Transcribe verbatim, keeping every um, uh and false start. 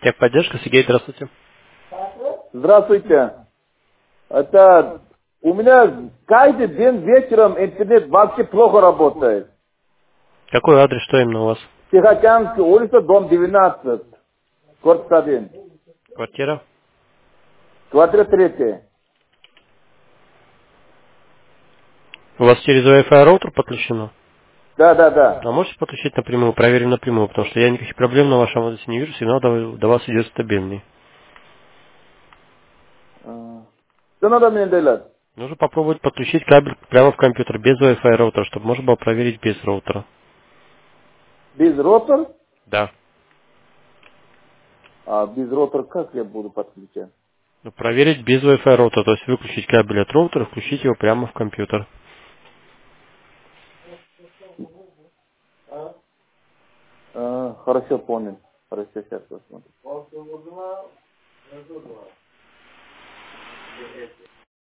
Техподдержка, Сергей, здравствуйте. Здравствуйте. Это у меня каждый день вечером интернет вообще плохо работает. Какой адрес, что именно у вас? Тихоокеанская улица, дом девятнадцать, корпус один, Квартира? квартира третья. У вас через Wi-Fi роутер подключено? Да, да, да. А можете подключить напрямую, проверим напрямую, потому что я никаких проблем на вашем адресе не вижу, сигнал до, до вас идет стабильный. А, Что надо мне делать? Нужно попробовать подключить кабель прямо в компьютер, без Wi-Fi роутера, чтобы можно было проверить без роутера. Без ротор? Да. А без ротор как я буду подключать? Ну, проверить без Wi-Fi роутера, то есть выключить кабель от роутера, включить его прямо в компьютер. А, хорошо, понял. Хорошо, сейчас посмотрим.